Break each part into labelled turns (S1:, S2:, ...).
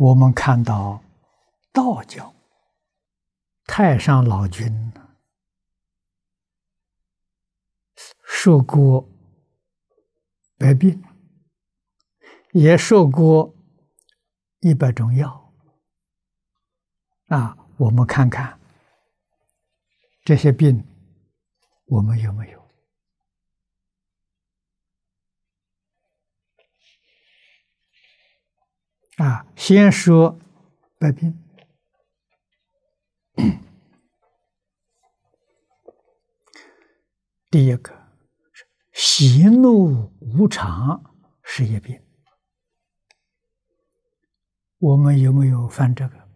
S1: 我们看到道教太上老君受过百病，也受过100种药我们看看这些病我们有没有？先说百病。第一个，喜怒无常是一病，我们有没有犯这个？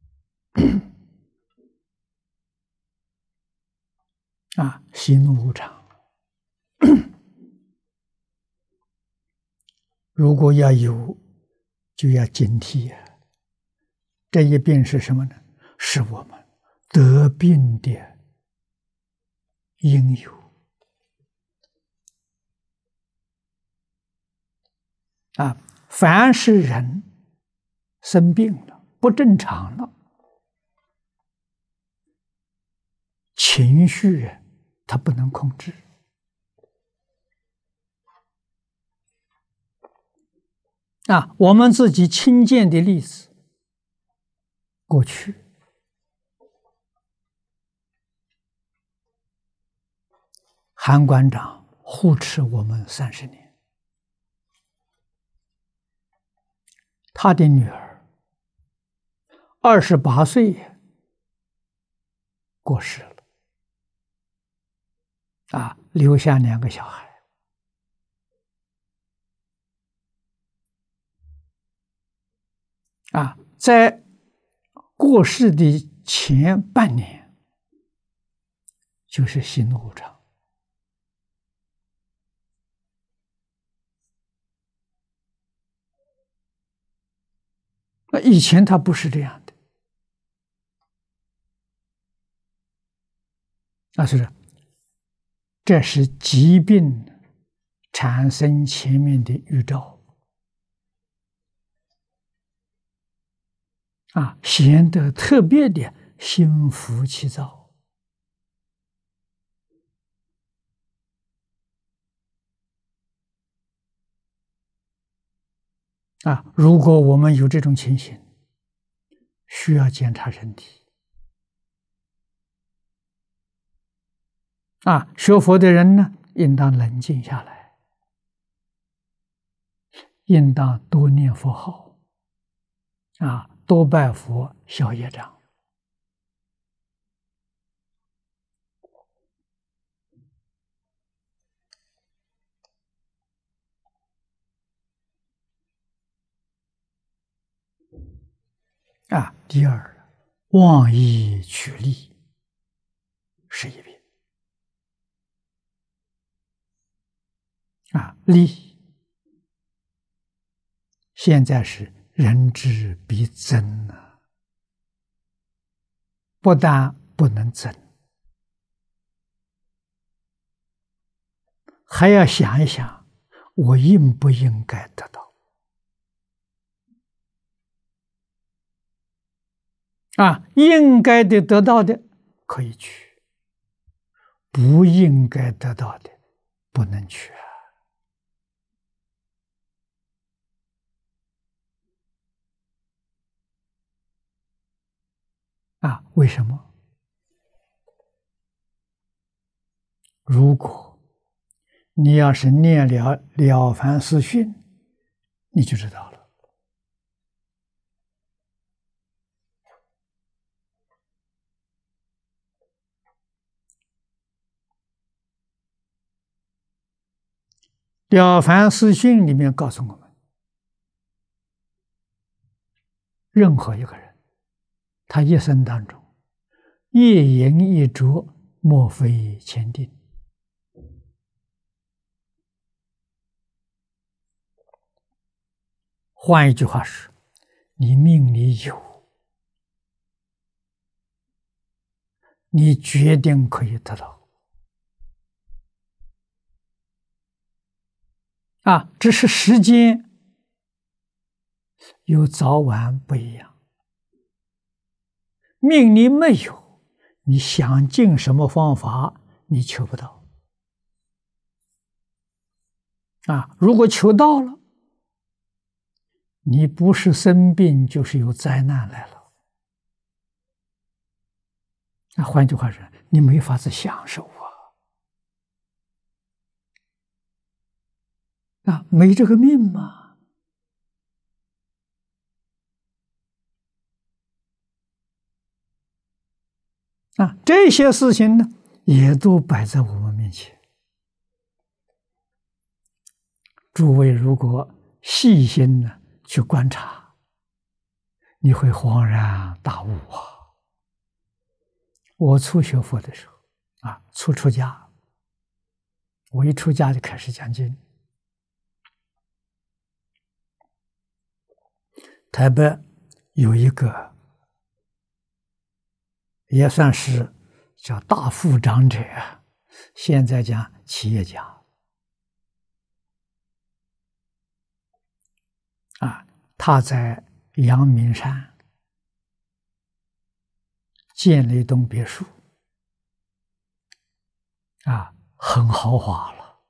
S1: 喜怒无常，如果要有，就要警惕这一病是什么呢？是我们得病的因由凡是人生病了，不正常了，情绪他不能控制我们自己亲见的例子，过去韩馆长护持我们30年，他的女儿28岁过世了留下2个小孩在过世的前半年就是喜怒无常以前他不是这样的这是疾病产生前面的预兆显得特别的心浮气躁如果我们有这种情形，需要检查身体学佛的人呢，应当冷静下来，应当多念佛号多拜佛消业障第二，妄意取利是一病利现在是人之必争不但不能争，还要想一想，我应不应该得到应该的得到的可以取，不应该得到的不能取为什么？如果你要是念了了凡四训，你就知道了。了凡四训里面告诉我们，任何一个人，他一生当中，一饮一啄，莫非前定。换一句话说，你命里有，你决定可以得到只是时间有早晚不一样。命里没有，你想尽什么方法，你求不到。如果求到了，你不是生病，就是有灾难来了。换句话说，你没法子享受没这个命嘛。这些事情呢，也都摆在我们面前。诸位如果细心呢去观察，你会恍然大悟我初学佛的时候出家，我一出家就开始讲经。台北有一个也算是叫大富长者，现在讲企业家他在阳明山建了一栋别墅很豪华了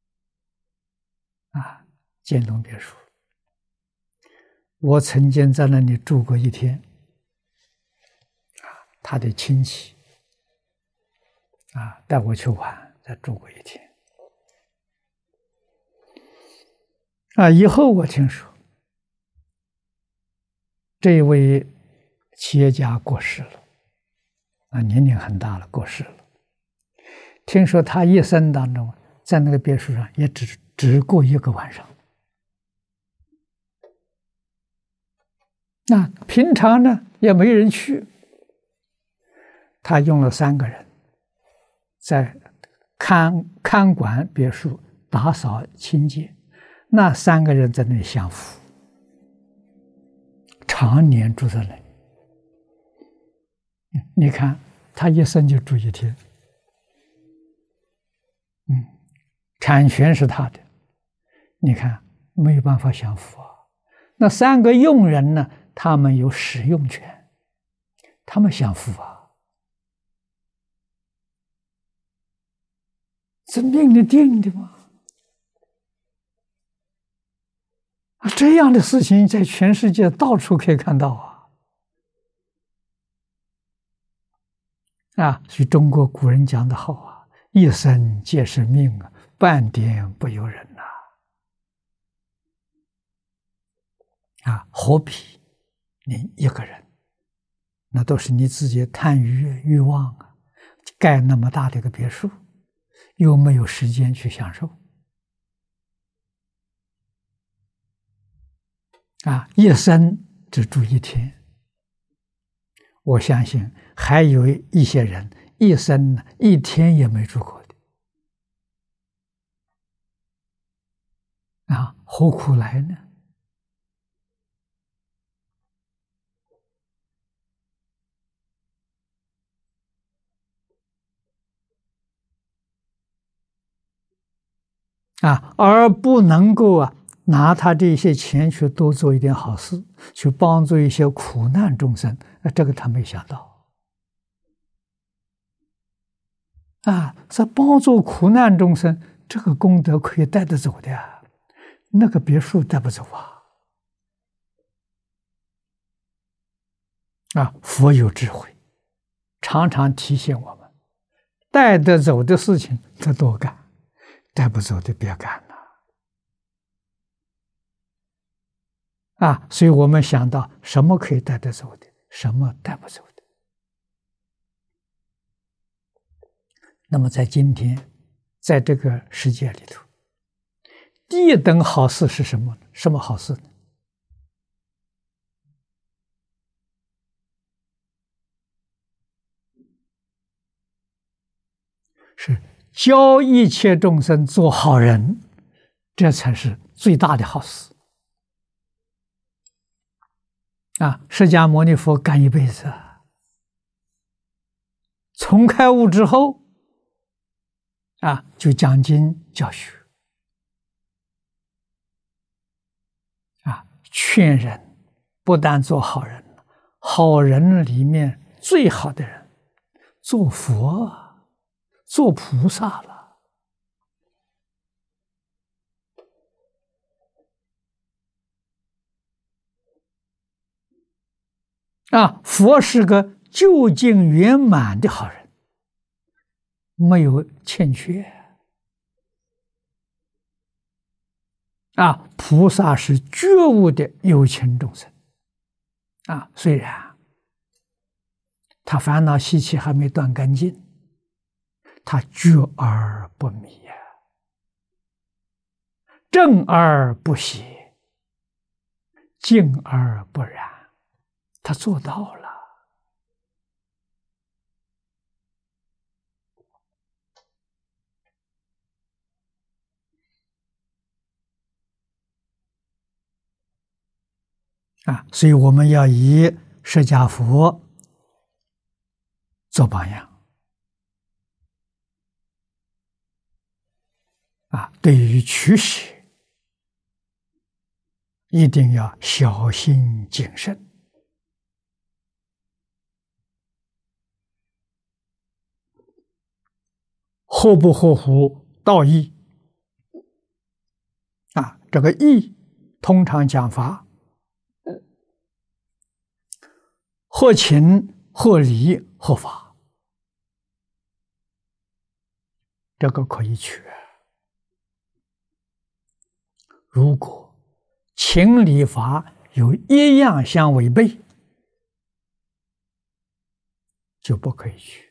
S1: 建栋别墅。我曾经在那里住过一天他的亲戚带我去玩，再住过一天以后我听说这一位企业家过世了年龄很大了，过世了。听说他一生当中在那个别墅上也只过一个晚上。平常呢也没人去，他用了3个人在看管别墅，打扫清洁。那3个人在那里享福，常年住在那里。你看他一生就住一天，产权是他的，你看没有办法享福那3个佣人呢，他们有使用权，他们享福这命里定的吗？这样的事情在全世界到处可以看到所以中国古人讲的好一生皆是命半点不由人何必你一个人，那都是你自己贪欲望盖那么大的一个别墅，又没有时间去享受一生只住一天。我相信还有一些人一生呢一天也没住过的何苦来呢？而不能够拿他这些钱去多做一点好事，去帮助一些苦难众生，这个他没想到这帮助苦难众生，这个功德可以带得走的那个别墅带不走佛有智慧，常常提醒我们，带得走的事情他多干，带不走的别干了所以我们想到什么可以带得走的，什么带不走的。那么在今天，在这个世界里头，第一等好事是什么呢？什么好事呢？是教一切众生做好人，这才是最大的好事释迦牟尼佛干一辈子从开悟之后就讲经教学劝人不但做好人，好人里面最好的人，做佛啊，做菩萨了。佛是个究竟圆满的好人，没有欠缺。菩萨是觉悟的有情众生。虽然他烦恼习气还没断干净，他觉而不迷呀，正而不邪，静而不染，他做到了。所以我们要以释迦佛做榜样。对于取舍，一定要小心谨慎。合不合乎道义？这个义，通常讲法，合情、合理、合法，这个可以取。如果情理法有一样相违背，就不可以取。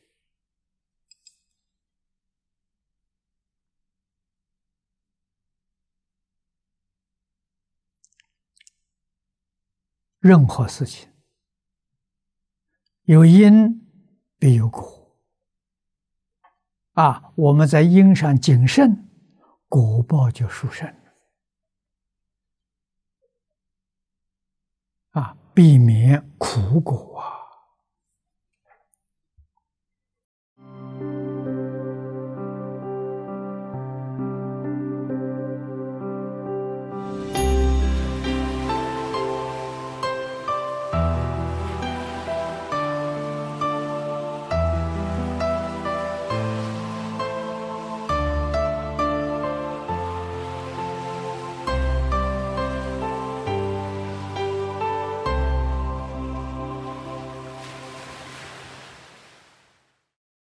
S1: 任何事情有因必有果。我们在因上谨慎，果报就殊胜。避免苦果